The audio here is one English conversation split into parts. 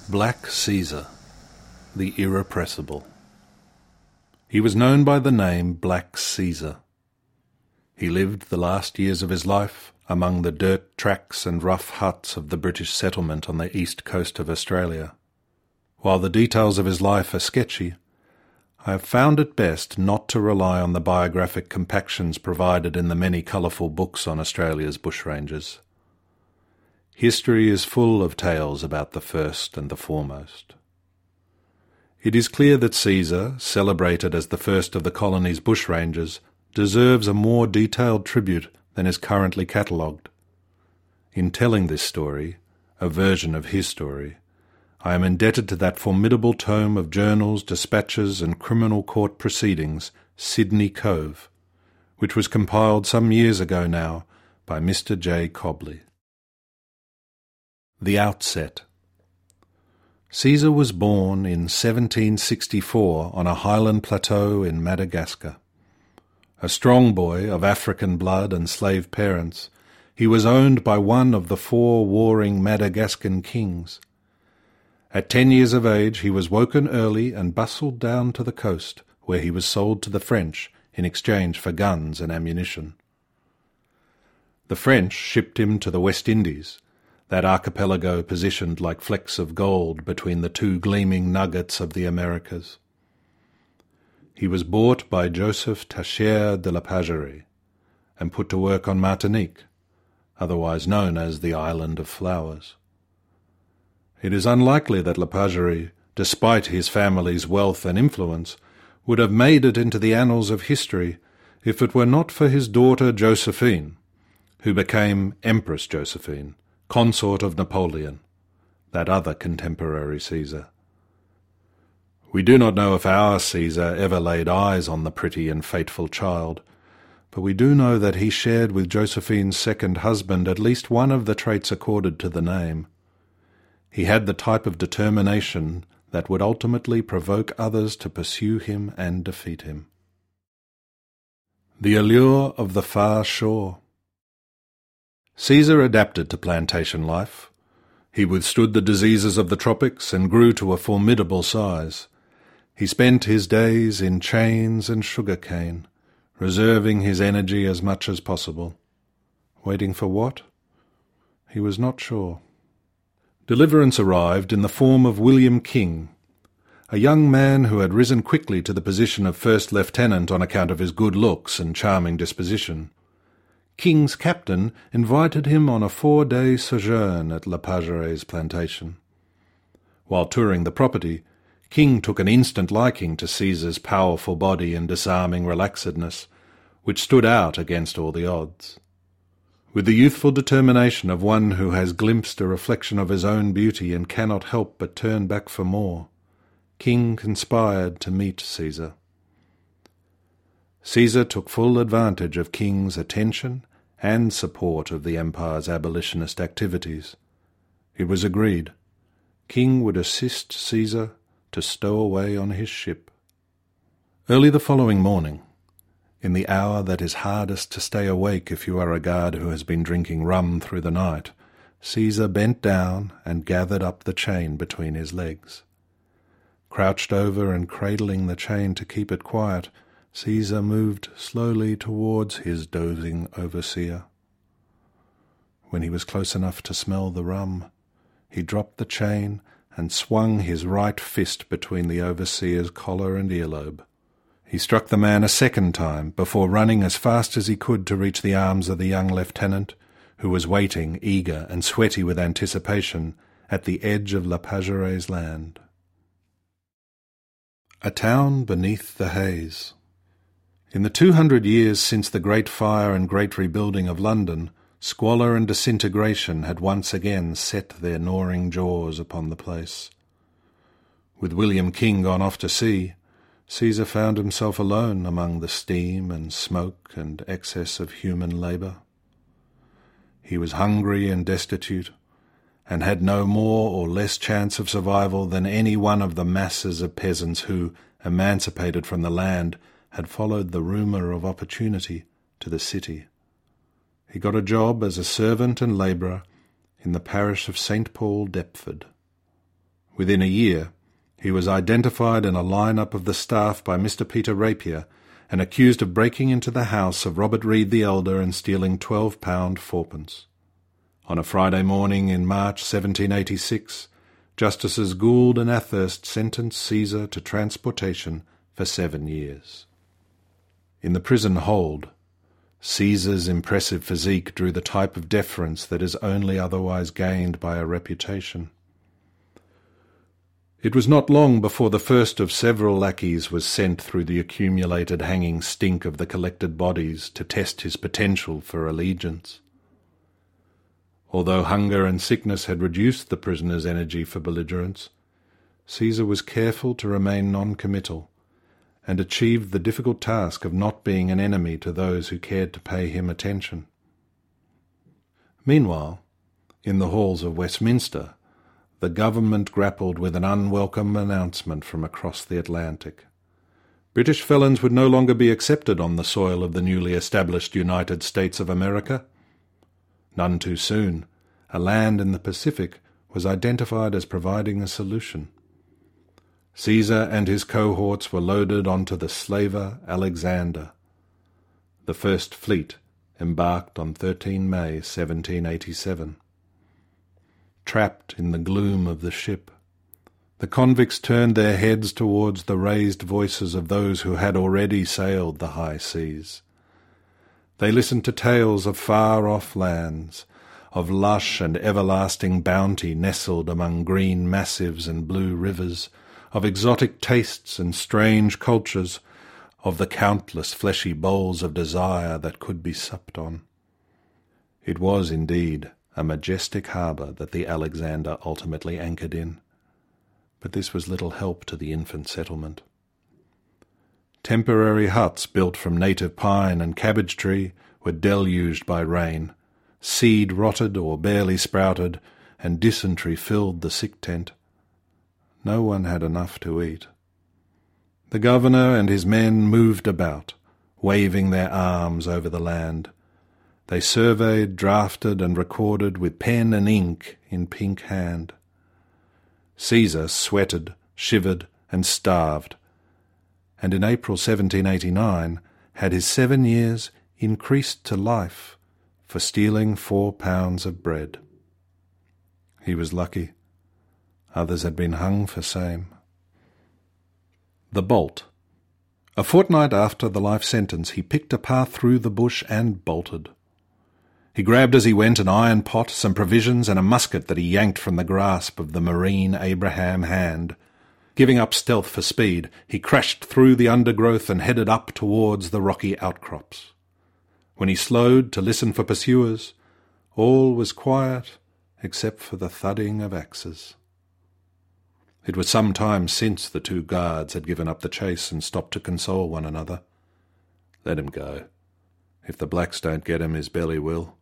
Black Caesar, the Irrepressible. He was known by the name Black Caesar. He lived the last years of his life among the dirt tracks and rough huts of the British settlement on the east coast of Australia. While the details of his life are sketchy, I have found it best not to rely on the biographic compactions provided in the many colourful books on Australia's bushrangers. History is full of tales about the first and the foremost. It is clear that Caesar, celebrated as the first of the colony's bushrangers, deserves a more detailed tribute than is currently catalogued. In telling this story, a version of his story, I am indebted to that formidable tome of journals, dispatches, and criminal court proceedings, Sydney Cove, which was compiled some years ago now by Mr. J. Cobley. The Outset. Caesar was born in 1764 on a highland plateau in Madagascar. A strong boy of African blood and slave parents, he was owned by one of the 4 warring Madagascan kings. At 10 years of age he was woken early and bustled down to the coast, where he was sold to the French in exchange for guns and ammunition. The French shipped him to the West Indies, that archipelago positioned like flecks of gold between the 2 gleaming nuggets of the Americas. He was bought by Joseph Taché de la Pagerie and put to work on Martinique, otherwise known as the Island of Flowers. It is unlikely that La Pagerie, despite his family's wealth and influence, would have made it into the annals of history if it were not for his daughter Josephine, who became Empress Josephine, consort of Napoleon, that other contemporary Caesar. We do not know if our Caesar ever laid eyes on the pretty and fateful child, but we do know that he shared with Josephine's second husband at least one of the traits accorded to the name. He had the type of determination that would ultimately provoke others to pursue him and defeat him. The allure of the far shore. Caesar adapted to plantation life. He withstood the diseases of the tropics and grew to a formidable size. He spent his days in chains and sugar cane, reserving his energy as much as possible. Waiting for what? He was not sure. Deliverance arrived in the form of William King, a young man who had risen quickly to the position of first lieutenant on account of his good looks and charming disposition. King's captain invited him on a 4-day sojourn at La Pagerie's plantation. While touring the property, King took an instant liking to Caesar's powerful body and disarming relaxedness, which stood out against all the odds. With the youthful determination of one who has glimpsed a reflection of his own beauty and cannot help but turn back for more, King conspired to meet Caesar. Caesar took full advantage of King's attention and support of the empire's abolitionist activities. It was agreed King would assist Caesar to stow away on his ship. Early the following morning, in the hour that is hardest to stay awake if you are a guard who has been drinking rum through the night, Caesar bent down and gathered up the chain between his legs. Crouched over and cradling the chain to keep it quiet, Caesar moved slowly towards his dozing overseer. When he was close enough to smell the rum, he dropped the chain and swung his right fist between the overseer's collar and earlobe. He struck the man a second time before running as fast as he could to reach the arms of the young lieutenant, who was waiting, eager and sweaty with anticipation, at the edge of La Pagerie's land. A town beneath the haze. In the 200 years since the Great Fire and Great Rebuilding of London, squalor and disintegration had once again set their gnawing jaws upon the place. With William King gone off to sea, Caesar found himself alone among the steam and smoke and excess of human labour. He was hungry and destitute, and had no more or less chance of survival than any one of the masses of peasants who, emancipated from the land, had followed the rumour of opportunity to the city. He got a job as a servant and labourer in the parish of St. Paul, Deptford. Within a year, he was identified in a line-up of the staff by Mr. Peter Rapier and accused of breaking into the house of Robert Reed the Elder and stealing £12 fourpence. On a Friday morning in March 1786, Justices Gould and Athurst sentenced Caesar to transportation for 7 years. In the prison hold, Caesar's impressive physique drew the type of deference that is only otherwise gained by a reputation. It was not long before the first of several lackeys was sent through the accumulated hanging stink of the collected bodies to test his potential for allegiance. Although hunger and sickness had reduced the prisoner's energy for belligerence, Caesar was careful to remain non-committal, and achieved the difficult task of not being an enemy to those who cared to pay him attention. Meanwhile, in the halls of Westminster, the government grappled with an unwelcome announcement from across the Atlantic. British felons would no longer be accepted on the soil of the newly established United States of America. None too soon, a land in the Pacific was identified as providing a solution. Caesar and his cohorts were loaded onto the slaver Alexander. The first fleet embarked on 13 May 1787. Trapped in the gloom of the ship, the convicts turned their heads towards the raised voices of those who had already sailed the high seas. They listened to tales of far-off lands, of lush and everlasting bounty nestled among green massives and blue rivers, of exotic tastes and strange cultures, of the countless fleshy bowls of desire that could be supped on. It was indeed a majestic harbour that the Alexander ultimately anchored in, but this was little help to the infant settlement. Temporary huts built from native pine and cabbage tree were deluged by rain, seed rotted or barely sprouted, and dysentery filled the sick tent. No one had enough to eat. The governor and his men moved about, waving their arms over the land. They surveyed, drafted, and recorded with pen and ink in pink hand. Caesar sweated, shivered, and starved, and in April 1789 had his 7 years increased to life for stealing 4 pounds of bread. He was lucky. Others had been hung for same. The bolt. A fortnight after the life sentence, he picked a path through the bush and bolted. He grabbed as he went an iron pot, some provisions, and a musket that he yanked from the grasp of the marine Abraham hand. Giving up stealth for speed, he crashed through the undergrowth and headed up towards the rocky outcrops. When he slowed to listen for pursuers, all was quiet except for the thudding of axes. It was some time since the 2 guards had given up the chase and stopped to console one another. Let him go. If the blacks don't get him, his belly will.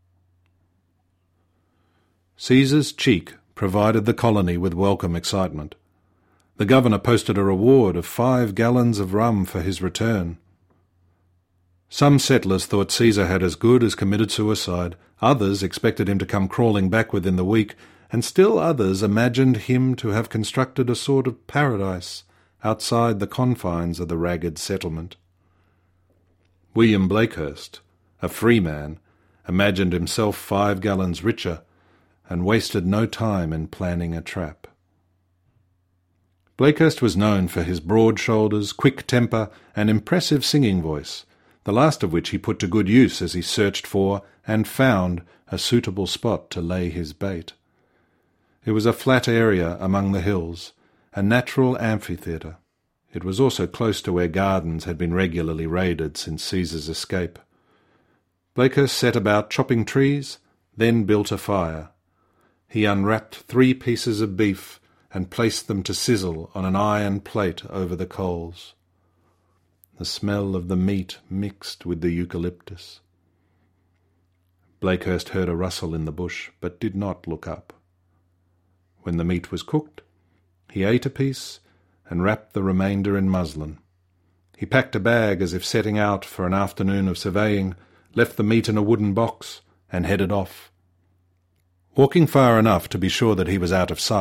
Caesar's cheek provided the colony with welcome excitement. The governor posted a reward of 5 gallons of rum for his return. Some settlers thought Caesar had as good as committed suicide, others expected him to come crawling back within the week, and still others imagined him to have constructed a sort of paradise outside the confines of the ragged settlement. William Blakehurst, a free man, imagined himself 5 gallons richer, and wasted no time in planning a trap. Blakehurst was known for his broad shoulders, quick temper, and impressive singing voice, the last of which he put to good use as he searched for and found a suitable spot to lay his bait. It was a flat area among the hills, a natural amphitheatre. It was also close to where gardens had been regularly raided since Caesar's escape. Blakehurst set about chopping trees, then built a fire. He unwrapped 3 pieces of beef and placed them to sizzle on an iron plate over the coals. The smell of the meat mixed with the eucalyptus. Blakehurst heard a rustle in the bush, but did not look up. When the meat was cooked, he ate a piece and wrapped the remainder in muslin. He packed a bag as if setting out for an afternoon of surveying, left the meat in a wooden box, and headed off. Walking far enough to be sure that he was out of sight,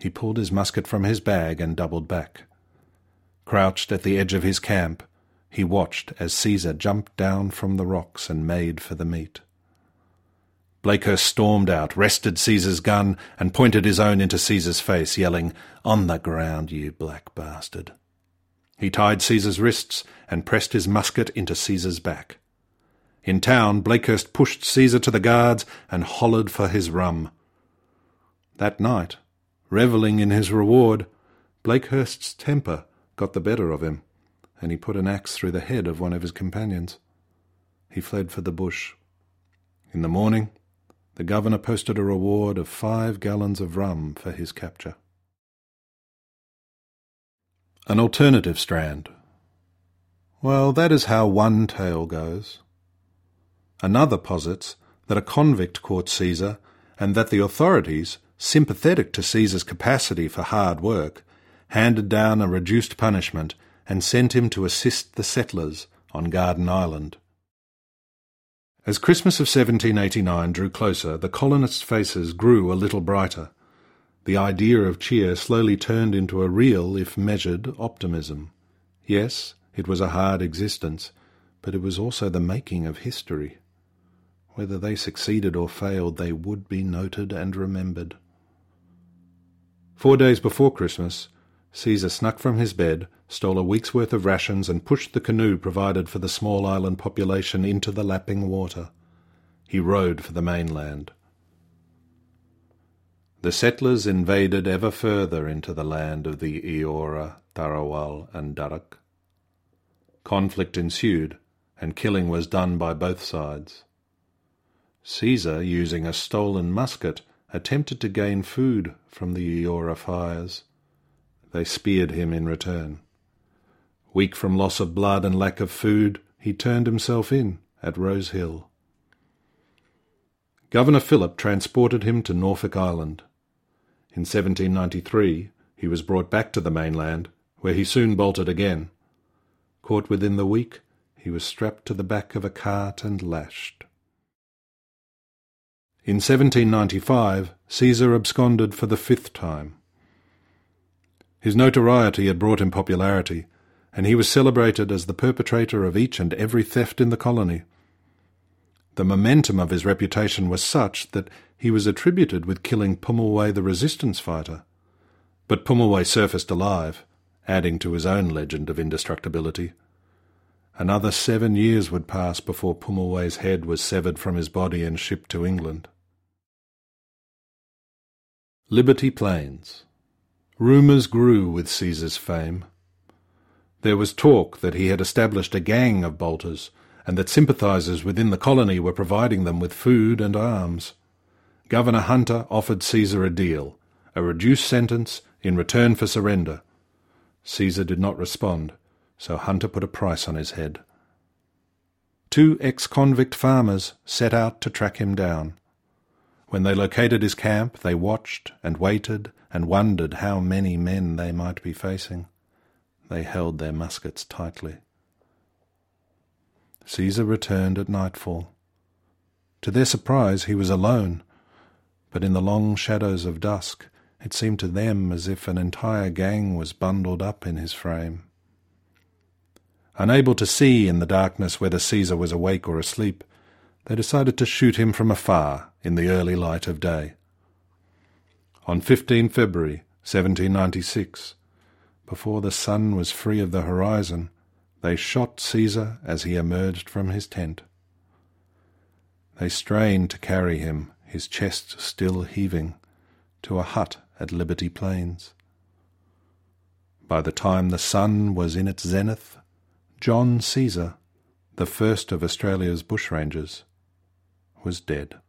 He pulled his musket from his bag and doubled back. Crouched at the edge of his camp, he watched as Caesar jumped down from the rocks and made for the meat. Blakehurst stormed out, wrested Caesar's gun, and pointed his own into Caesar's face, yelling, "On the ground, you black bastard." He tied Caesar's wrists and pressed his musket into Caesar's back. In town, Blakehurst pushed Caesar to the guards and hollered for his rum. That night, revelling in his reward, Blakehurst's temper got the better of him, and he put an axe through the head of one of his companions. He fled for the bush. In the morning, the governor posted a reward of 5 gallons of rum for his capture. An alternative strand. Well, that is how one tale goes. Another posits that a convict caught Caesar, and that the authorities, sympathetic to Caesar's capacity for hard work, handed down a reduced punishment and sent him to assist the settlers on Garden Island. As Christmas of 1789 drew closer, the colonists' faces grew a little brighter. The idea of cheer slowly turned into a real, if measured, optimism. Yes, it was a hard existence, but it was also the making of history. Whether they succeeded or failed, they would be noted and remembered. 4 days before Christmas, Caesar snuck from his bed, stole a week's worth of rations, and pushed the canoe provided for the small island population into the lapping water. He rowed for the mainland. The settlers invaded ever further into the land of the Eora, Tarawal, and Daruk. Conflict ensued, and killing was done by both sides. Caesar, using a stolen musket, attempted to gain food from the Eora fires. They speared him in return. Weak from loss of blood and lack of food, he turned himself in at Rose Hill. Governor Phillip transported him to Norfolk Island. In 1793 he was brought back to the mainland, where he soon bolted again. Caught within the week, he was strapped to the back of a cart and lashed. In 1795 Caesar absconded for the 5th time. His notoriety had brought him popularity, and he was celebrated as the perpetrator of each and every theft in the colony. The momentum of his reputation was such that he was attributed with killing Pumulway the resistance fighter. But Pumulway surfaced alive, adding to his own legend of indestructibility. Another 7 years would pass before Pumulway's head was severed from his body and shipped to England. Liberty Plains. Rumours grew with Caesar's fame. There was talk that he had established a gang of bolters, and that sympathisers within the colony were providing them with food and arms. Governor Hunter offered Caesar a deal, a reduced sentence in return for surrender. Caesar did not respond, so Hunter put a price on his head. 2 ex-convict farmers set out to track him down. When they located his camp, they watched and waited and wondered how many men they might be facing. They held their muskets tightly. Caesar returned at nightfall. To their surprise, he was alone, but in the long shadows of dusk, it seemed to them as if an entire gang was bundled up in his frame. Unable to see in the darkness whether Caesar was awake or asleep, they decided to shoot him from afar in the early light of day. On 15 February 1796, before the sun was free of the horizon, they shot Caesar as he emerged from his tent. They strained to carry him, his chest still heaving, to a hut at Liberty Plains. By the time the sun was in its zenith, John Caesar, the first of Australia's bushrangers, was dead.